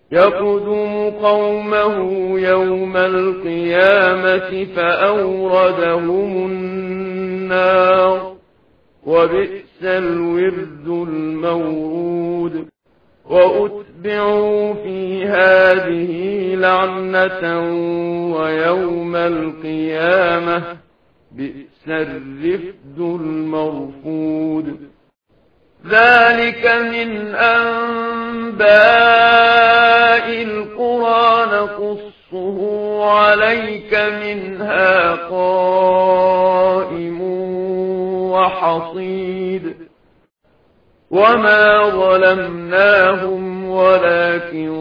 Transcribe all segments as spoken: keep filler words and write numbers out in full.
يقدم قومه يوم القيامة فأوردهم النار وبئس الورد المورود وأتبعوا في هذه لعنة ويوم القيامة بئس الرفد المرفود ذلك من أنباء القرى نقصه عليك منها قائم وحصيد وما ظلمناهم ولكن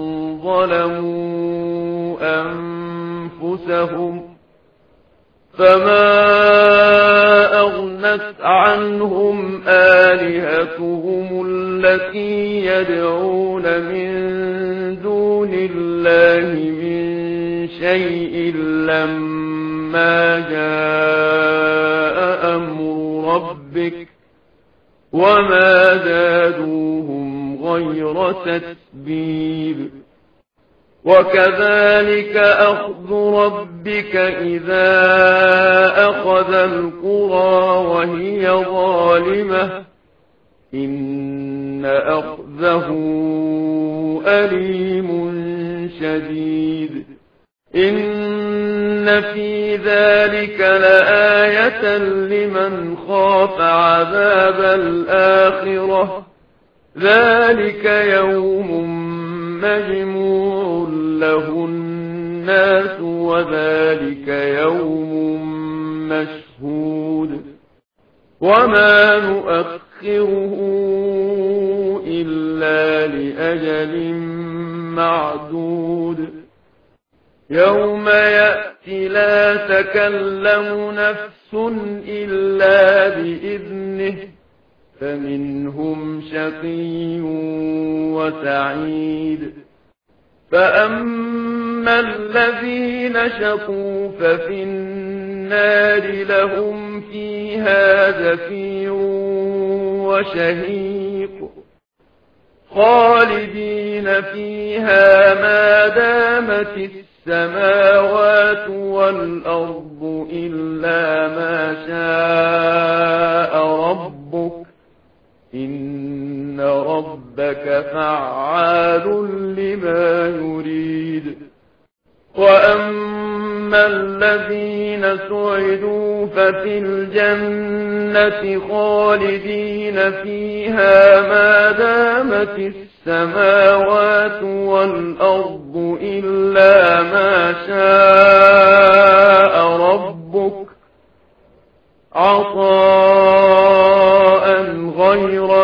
ظلموا أنفسهم فما أغنت عنهم آلهتهم التي يدعون من دون الله من شيء لما جاء أمر ربك وما زادوهم غير تتبيب وكذلك أخذ ربك إذا أخذ القرى وهي ظالمة إن أخذه أليم شديد إن في ذلك لآية لمن خاف عذاب الآخرة ذلك يوم مجموع له الناس وذلك يوم مشهود وما نؤخره إلا لأجل معدود يوم يأتي لا تكلم نفس إلا بإذنه فمنهم شقي وسعيد فأما الذين شقوا ففي النار لهم فيها زفير وشهيق خالدين فيها ما دامت السماوات والأرض إلا ما شاء ربك إن ربك فعال لما يريد وأما الذين سعدوا ففي الجنة خالدين فيها ما دامت السماوات والأرض إلا ما شاء ربك عطاء غير